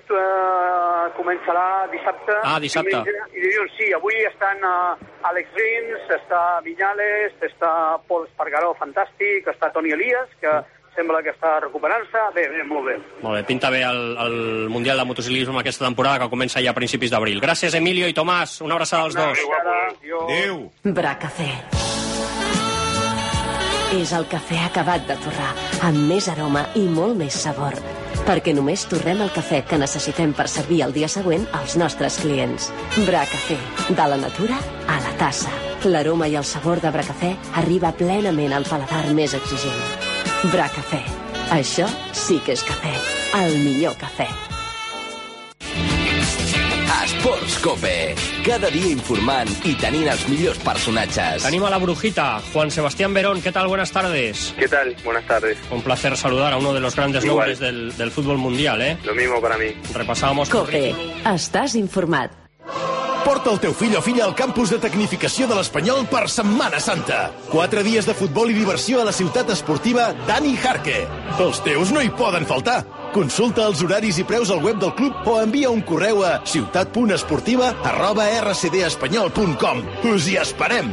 començarà dissabte. Dissabte. I dilluns, sí. Avui estan Alex Rins, està Viñales, està Pol Espargaró, fantàstic, està Toni Elias, que sembla que està recuperant-se. Bé, molt bé. Molt bé, pinta bé el Mundial de Motociclisme aquesta temporada, que comença ja a principis d'abril. Gràcies, Emilio i Tomàs. Una abraçada als dos. Adéu. Bracafé. És el cafè acabat de torrar, amb més aroma i molt més sabor. Perquè només torrem el cafè que necessitem per servir el dia següent als nostres clients. Bracafé, de la natura a la tassa. L'aroma i el sabor de Bracafé arriba plenament al paladar més exigent. Bracafé, això sí que és cafè, el millor cafè. Esports Cope. Cada dia informant y tenint els millors personatges. Tenim a la Brujita, Juan Sebastián Verón. ¿Qué tal? Buenas tardes. ¿Qué tal? Buenas tardes. Un placer saludar a uno de los grandes nombres del fútbol mundial, ¿eh? Lo mismo para mí. Repasábamos... Cope, estàs informat. Porta el teu fill o filla al campus de tecnificació de l'Espanyol per Setmana Santa. 4 dies de futbol i diversió a la ciutat esportiva Dani Jarque. Els teus no hi poden faltar. Consulta els horaris i preus al web del club o envia un correu a ciutat.esportiva@rcdespanyol.com. Us hi esperem!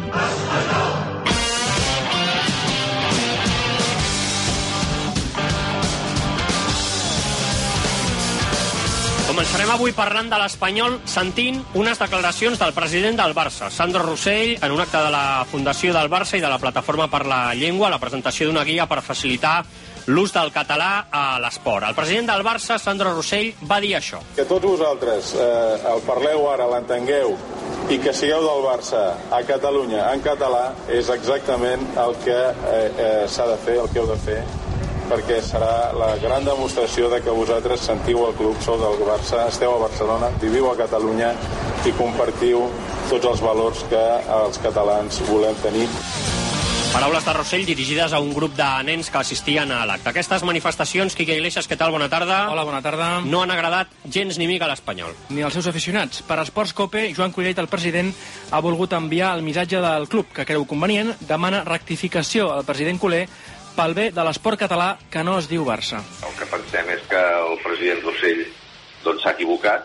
Començarem avui parlant de l'Espanyol sentint unes declaracions del president del Barça, Sandro Rosell, en un acte de la Fundació del Barça i de la Plataforma per la Llengua, la presentació d'una guia per facilitar l'ús del català a l'esport. El president del Barça, Sandro Rosell, va dir això. Que tots vosaltres el parleu ara, l'entengueu, i que sigueu del Barça a Catalunya en català és exactament el que s'ha de fer, el que heu de fer, perquè serà la gran demostració de que vosaltres sentiu el club, sou del Barça, esteu a Barcelona, viviu a Catalunya i compartiu tots els valors que els catalans volem tenir. Paraules de Rosell dirigides a un grup de nens que assistien a l'acte. Aquestes manifestacions, Quique Iglesias, què tal? Bona tarda. Hola, bona tarda. No han agradat gens ni mica a l'Espanyol. Ni als seus aficionats. Per Esports Cope, Joan Collet, el president, ha volgut enviar el missatge del club, que creu convenient, demana rectificació al president culer pel bé de l'esport català que no es diu Barça. El que pensem és que el president Rosell s'ha equivocat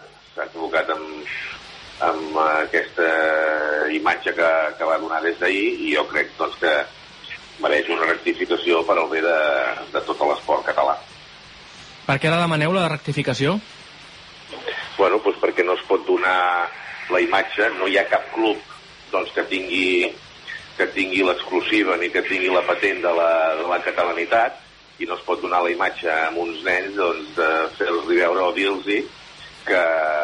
amb aquesta imatge que va donar des d'ahir, i jo crec que mereix una rectificació per al bé de tot l'esport català. Per què la demaneu, la rectificació? Bueno, doncs perquè no es pot donar la imatge, no hi ha cap club que tingui l'exclusiva ni que tingui la patent de la catalanitat, i no es pot donar la imatge a uns nens, fer-los veure o dir-los que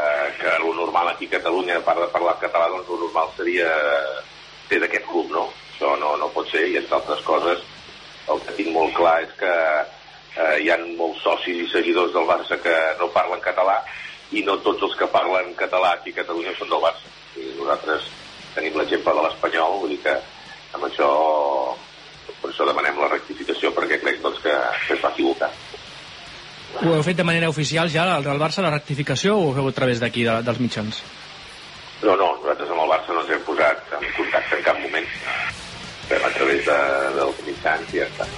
el normal aquí a Catalunya, a part de parlar català, el normal seria ser d'aquest club, no? Això no pot ser, i entre altres coses el que tinc molt clar és que hi ha molts socis i seguidors del Barça que no parlen català, i no tots els que parlen català aquí a Catalunya són del Barça. I nosaltres tenim l'exemple de l'Espanyol, vull dir que amb això, per això demanem la rectificació, perquè crec doncs, que es va equivocar. Ho heu fet de manera oficial ja, el Barça, la rectificació, o ho feu a través d'aquí, dels mitjans? No, nosaltres amb el Barça no ens hem posat en contacte en cap moment. Fem a través dels mitjans i ja està.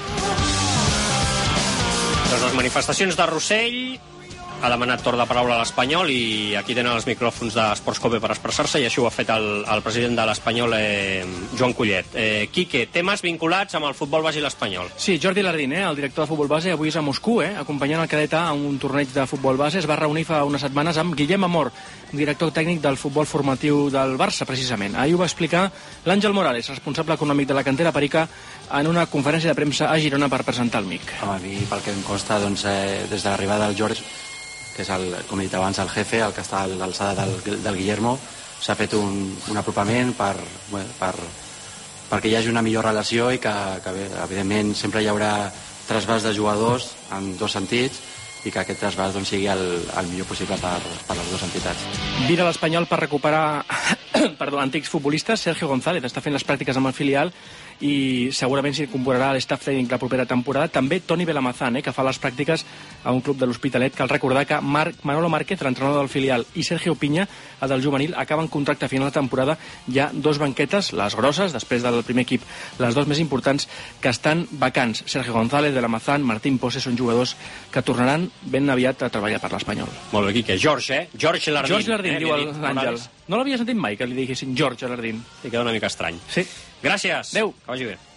Doncs les manifestacions de Rossell, ha demanat torn de paraula a l'Espanyol i aquí tenen els micròfons d'Esports Cope per expressar-se, i així ho ha fet el president de l'Espanyol, Joan Collet. Quique, temes vinculats amb el futbol base i l'Espanyol. Sí, Jordi Lardín, el director de futbol base, avui és a Moscou, acompanyant el cadet A un torneig de futbol base. Es va reunir fa unes setmanes amb Guillem Amor, director tècnic del futbol formatiu del Barça, precisament. Ahir ho va explicar l'Àngel Morales, responsable econòmic de la cantera perica, en una conferència de premsa a Girona per presentar el MIC. A mi, pel que em consta, doncs, des de l'arribada del George, que és, com he dit abans, el jefe, el que està a l'alçada del Guillermo, s'ha fet un apropament perquè hi hagi una millor relació i que evidentment, sempre hi haurà trasbàs de jugadors en dos sentits, i que aquest trasbàs doncs, sigui el millor possible per les dues entitats. Vira l'Espanyol per recuperar antics futbolistes. Sergio González està fent les pràctiques amb el filial i segurament s'incorporarà a l'estaf tècnic la propera temporada. També Toni Belamazán, que fa les pràctiques a un club de l'Hospitalet. Cal recordar que Manolo Márquez, l'entrenador del filial, i Sergio Piña, el del juvenil, acaben contracte a final de temporada. Hi ha dos banquetes, les grosses, després del primer equip, les dos més importants, que estan vacants. Sergio González, Belamazán, Martín Pose són jugadors que tornaran ben aviat a treballar per l'Espanyol. Molt bé, Quique. George Lardín. George Lardín, diu l'Àngel. No l'havia sentit mai, que li diguessin George Lardín. I queda una mica estrany. Sí. Gràcies. Adéu. Que vagi bé.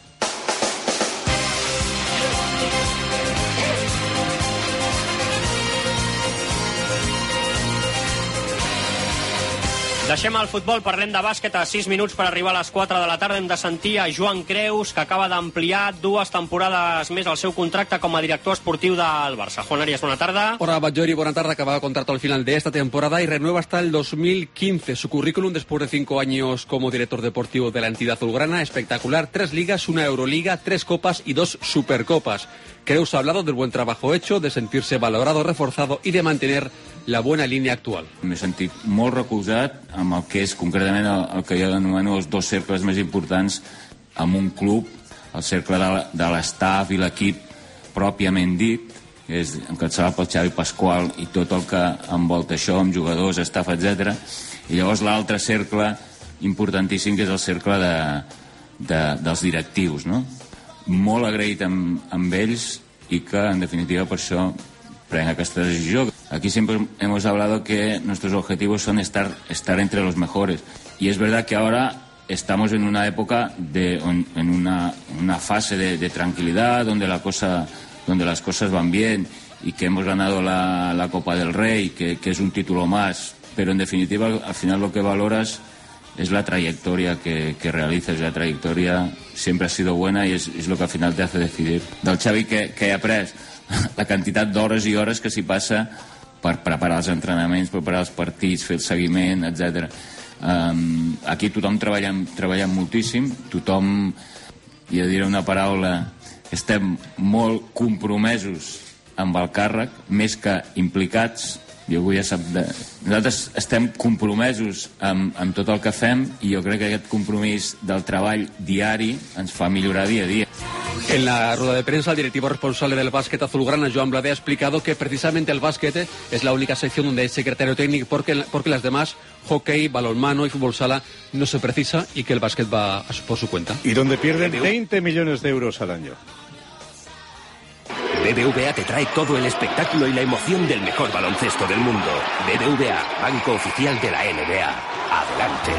Deixem el futbol, parlem de bàsquet. A 6 minuts per arribar a les 4 de la tarda hem de sentir a Joan Creus, que acaba d'ampliar 2 temporades més el seu contracte com a director esportiu del Barça. Juan Arias, buena tarde. Hola, Bajori, buena tarde. Acaba contrato al final de esta temporada y renueva hasta el 2015. Su currículum después de 5 años como director deportivo de la entidad azulgrana, espectacular. 3 ligas, 1 Euroliga, 3 copas y 2 supercopas. Creus ha hablado del buen trabajo hecho, de sentirse valorado, reforzado y de mantener la buena línia actual. M'he sentit molt recolzat amb el que és concretament el que jo anomeno els 2 cercles més importants en un club, el cercle de l'estaf i l'equip pròpiament dit, que és encapçalat pel Xavi Pasqual i tot el que envolta això, amb jugadors, estaf, etc. I llavors l'altre cercle importantíssim, que és el cercle dels directius, no? Molt agraït amb ells y que en definitiva por eso prenga esta decisión. Aquí siempre hemos hablado que nuestros objetivos son estar entre los mejores, y es verdad que ahora estamos en una época en una fase de tranquilidad donde las cosas van bien y que hemos ganado la Copa del Rey, que es un título más, pero en definitiva al final lo que valoras es la trayectoria que realizas. La trayectoria siempre ha sido buena y es lo que al final te hace decidir. Del Xavi que he après la quantitat d'hores i hores que s'hi passa per preparar els entrenaments, preparar els partits, fer el seguiment, etc. Aquí tothom treballem moltíssim, tothom, i a dir una paraula, estem molt compromesos amb el càrrec, més que implicats. I avui ja sap, nosaltres estem compromesos amb tot el que fem, i jo crec que aquest compromís del treball diari ens fa millorar dia a dia. En la rueda de prensa, el directivo responsable del básquet azulgrana, Joan Bladé, ha explicado que precisamente el básquet es la única sección donde hay secretario técnico, porque las demás, hockey, balonmano y fútbol sala, no se precisa, y que el básquet va por su cuenta. Y donde pierden 20 millones de euros al año. BBVA te trae todo el espectáculo y la emoción del mejor baloncesto del mundo. BBVA, banco oficial de la NBA. Adelante.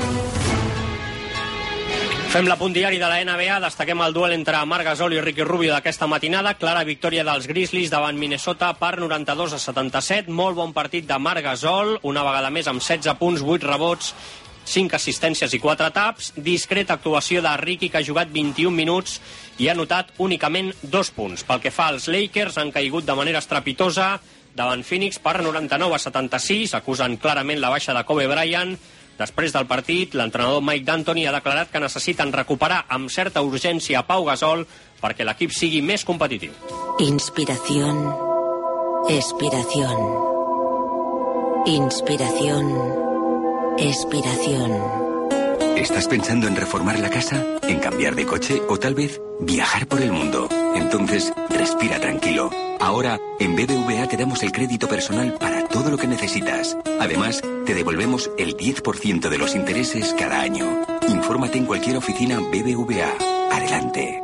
Fem l'apunt diari de la NBA, destaquem el duel entre Marc Gasol i Ricky Rubio d'aquesta matinada. Clara victòria dels Grizzlies davant Minnesota per 92-77. Molt bon partit de Marc Gasol, una vegada més amb 16 punts, 8 rebots, 5 assistències i 4 taps. Discreta actuació de Ricky, que ha jugat 21 minuts i ha anotat únicament 2 punts. Pel que fa als Lakers, han caigut de manera estrepitosa davant Phoenix per 99-76. Acusen clarament la baixa de Kobe Bryant, Després del partit, l'entrenador Mike D'Antoni ha declarat que necessiten recuperar amb certa urgència Pau Gasol perquè l'equip sigui més competitiu. Inspiración, expiración. Inspiración, expiración. ¿Estás pensando en reformar la casa, en cambiar de coche o tal vez viajar por el mundo? Entonces, respira tranquilo. Ahora, en BBVA te damos el crédito personal para todo lo que necesitas. Además, te devolvemos el 10% de los intereses cada año. Infórmate en cualquier oficina BBVA. Adelante.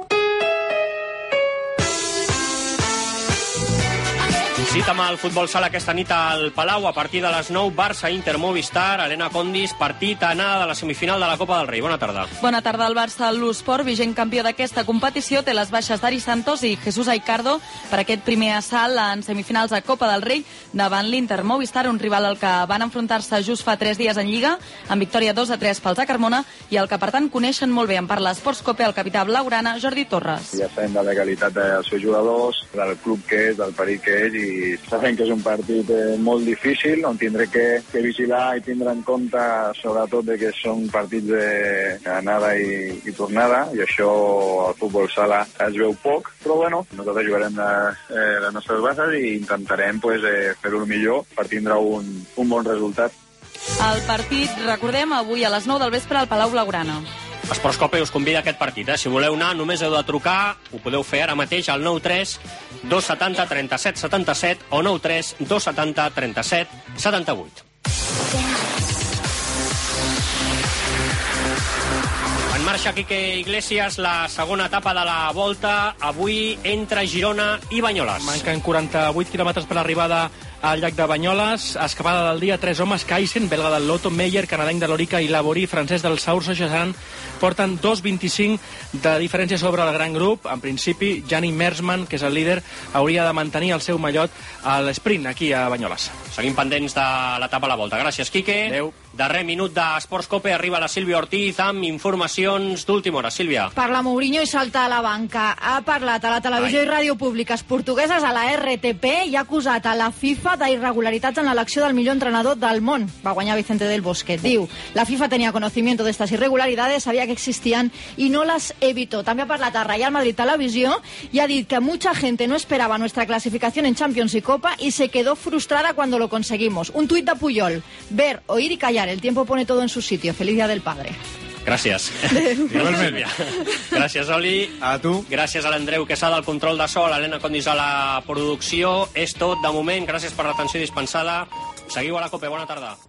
Cita amb el futbol sala aquesta nit al Palau a partir de les 9, Barça, Inter, Movistar, Helena Condis, partit anada de la semifinal de la Copa del Rei. Bona tarda. Bona tarda. El Barça, l'Usport, vigent campió d'aquesta competició, té les baixes d'Ari Santos i Jesús Aicardo per aquest primer assalt en semifinals a Copa del Rei davant l'Inter Movistar, un rival al que van enfrontar-se just fa 3 dies en Lliga, amb victòria 2-3 pels a Carmona, i el que per tant coneixen molt bé en parla Esports Cope el capità blaugrana Jordi Torres. Ja sabem de la qualitat dels seus jugadors, del club que és, del perill que és, i sabem que és un partit molt difícil, on tindré que vigilar i tindre en compte sobretot de que són partits d'anada i tornada, i això al futbol sala es veu poc, però bueno, nosaltres jugarem les nostres bases i intentarem fer-ho millor per tindre un bon resultat. El partit, recordem, avui a les 9 del vespre al Palau Blaugrana. Esports Cope us convida a aquest partit. Si voleu anar, només heu de trucar. Ho podeu fer ara mateix al 93 270 37 77 o 93 270 37 78. En marxa Quique Iglesias, la segona etapa de la Volta, avui entre Girona i Banyoles. Manquen 48 quilòmetres per l'arribada al llac de Banyoles. Escapada del dia, 3 homes, Kaisen, belga del Lotto, Meyer, canadenc de l'Orica i Laborí, francès del Saurso Chassan, porten 2,25 de diferència sobre el gran grup. En principi, Gianni Mersman, que és el líder, hauria de mantenir el seu mallot a l'esprint aquí a Banyoles. Seguim pendents de l'etapa a la Volta. Gràcies, Quique. Adéu. Darrer minut d'Esports Cope, arriba la Sílvia Ortiz amb informacions d'última hora. Sílvia. Parla Mourinho i salta a la banca. Ha parlat a la televisió i ràdio públiques portugueses, a la RTP, i ha acusat a la FIFA d'irregularitats en l'elecció del millor entrenador del món. Va guanyar Vicente del Bosque. Diu, la FIFA tenía conocimiento de estas irregularidades, sabía que existían y no las evitó. També ha parlat a Real Madrid Televisió y ha dit que mucha gente no esperaba nuestra clasificación en Champions y Copa y se quedó frustrada cuando lo conseguimos. Un tuit de Puyol. Ver, oír y callar. El tiempo pone todo en su sitio. Feliz Día del Padre. Gràcies. Gràcies, Oli. A tu. Gràcies a l'Andreu Quesada al control de so, a l'Helena Condis a la producció. És tot de moment. Gràcies per l'atenció dispensada. Seguiu a la Cope. Bona tarda.